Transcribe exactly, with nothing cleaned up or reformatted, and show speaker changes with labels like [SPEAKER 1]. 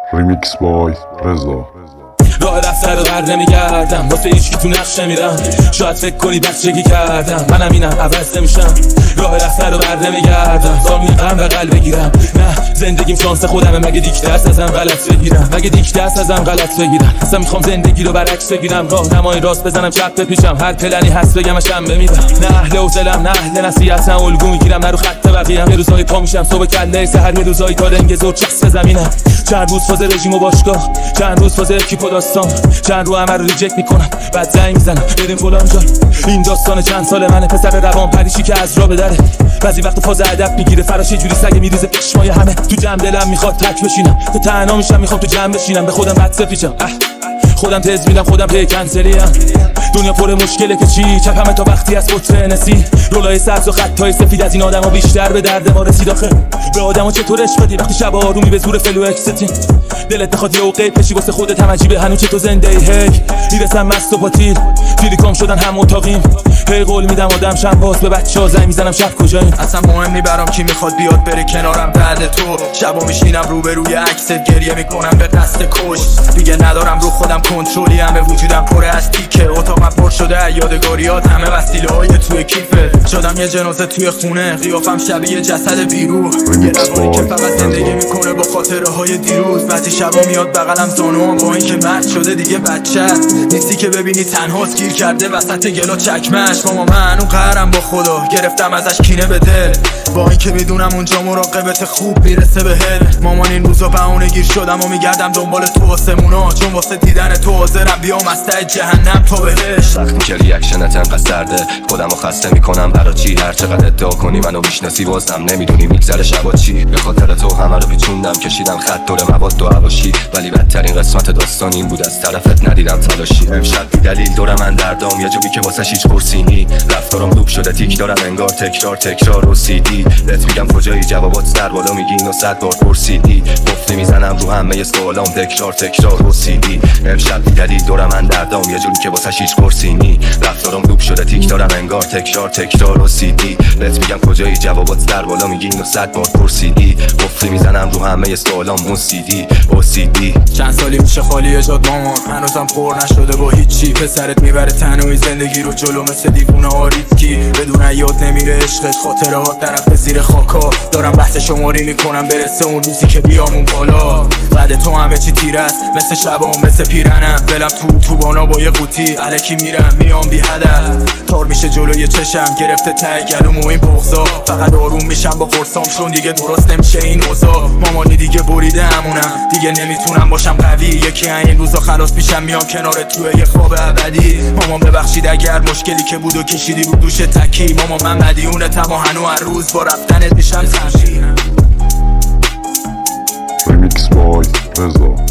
[SPEAKER 1] ریمیکس بای رضا.
[SPEAKER 2] راه رفتر رو بر نمیگردم، واسه هیچکی تو نقش نمیرم. شاید فکر کنی بچگی کردم، منم اینم عوض نمیشم. راه رفتر رو بر نمیگردم، تا میقم بغل بگیرم. نه زندگیم شانس خودمه، مگه دیکته است ازم غلط بگیرم؟ مگه دیکته است ازم غلط بگیرم؟ اصلا میخوام زندگی رو برعکس بگیرم، راه نمای راست بزنم چپ بپیچم. هر پلنی هست بگمش هم بمیرم. نه اهل حوصله‌ام، نه اهل نصیحتم، الگو میگیرم نه رو خط بقیه‌ام. یه روزای پا میشم صبح کله سحر، یه روزای تا لنگ زور چسب زمینم. چند روز فاز رژیم و باشگاه، چند روز فاز اکیپ و داستان، چند رو همه رو ریجکت میکنم، بعد زنگ میزنم بریم فلان جا. این داستان چند سال منه، پسر روان پریشی که از را به دره. بعضی وقت فاز ادب میگیره، فراش جوری سگ میریزه پشمای همه. تو جمع دلم میخواد تک بشینم، تو تنها میشم میخوام تو جمع بشینم. به خودم بد سفیچم، خودم تز میدم، خودم پی کنسلیم. دنیا پر مشکله که چی، چپمه تا وقتی از قطره نسی. رولای سبز و خطای سفید از این آدما بیشتر به درد ما رسید. آخه به آدما چطور عشق بدی وقتی شب آرومی به زور فلو اکستین؟ دلت بخواد یه اوقات پشی واسه خودت هم عجیبه، هنوز تو زنده ای. هی میرسم مست و پاتیل، فیلیکام شدن هم اتاقیم. هی قول میدم آدم شم باز به بچه‌ها زنگ میزنم شب کجاییم.
[SPEAKER 3] اصلا مهم نی برام کی میخواد بیاد بره کنارم بعد تو. شبا میشینم روبروی عکست گریه میکنم به قصد کش. دیگه ندارم رو خودم کنترلی، همه وجودم پر از تیکه. اتاقم پر شده یادگاریات، همه وسیله های توی کیفه. شدم یه جنازه توی خونه، قیافم شبیه جسد بیروح. یه روانی که فقط زندگی میکنه با خاطره های دیروز. بعضی شبا میاد بغلم زانوام، با اینکه مرد شده دیگه بچه نیستی که ببینی تنهاست گیر کرده وسط گلا چکمش. ماما من اون قهرم با خدا، گرفتم ازش کینه به دل، با اینکه میدونم اونجا مراقبت خوب میرسه بهت. مامان این روزا بهونه گیر شدم و میگردم دنبال تو آسمونا، چون واسه دیدن تو حاضرم بیام مستع جهنم تا بهش.
[SPEAKER 4] وقتی که ریاکشنت انقدر سرده، خودمو خسته میکنم برا چی؟ هر چقدر ادعا کنی منو میشناسی بازم نمیدونی میگذره شبا چی. به خاطر تو همه رو پیچوندم، کشیدم خط دور مواد و حواشی. ولی بدترین قسمت داستان این بود از طرفت ندیدم تلاشی. امشب بی دلیل دور من دردام، یه جوری که واسه هیچ پرسینی. رفتارم دوب شده تیک دارم انگار تکرار تکرار و سیدی. بهت میگم کجایی جوابات سر بالا میگی اینو صد بار پرسیدی. گفتی میزنم رو همه سوالام تکرار تکرار و سیدی. امشب بی دلیل دور من دردام، یه جوری که واسه هیچ پرسینی. رفتارم دوب شده تیک دارم انگار تکرار تکرار و سیدی. بهت میگم کجایی جوابات سر بالا میگی اینو صد بار پرسیدی. گفتی میزنم رو همه سوالام اون سیدی او سیدی.
[SPEAKER 3] چند سالی میشه خالی جات مامان، هنوزم پر نشده با هیچی. پسرت میبره تنهایی زندگی رو جلو مثل دیوونه آریدگی. بدون یاد نمیره عشقت، خاطرات طرف زیر خاکا. دارم بحث شماری میکنم برسه اون روزی که بیامون بالا. بعد تو همه چی تیر است مثل شبام مثل پیرنم. دلم تو تو بانا با یه قوطی الکی میرم میام بی هدف. تار میشه جلوی چشم گرفته ته گلوم و این بغضا. فقط آروم میشم با قرصام چون دیگه درست نمیشه این اوضاع. مامانی دیگه بریده همونم، دیگه نمیتونم باشم قوی. یکی این روزا خلاص میشم میام کنارت توی یه خواب ابدی. مامان ببخشید اگر مشکلی که بود و کشیدی رو دوش تکی. مامان من مدیونتم و هنو هر روز با رفتنت میشم تنشی.
[SPEAKER 1] ریمیکس بای رضا.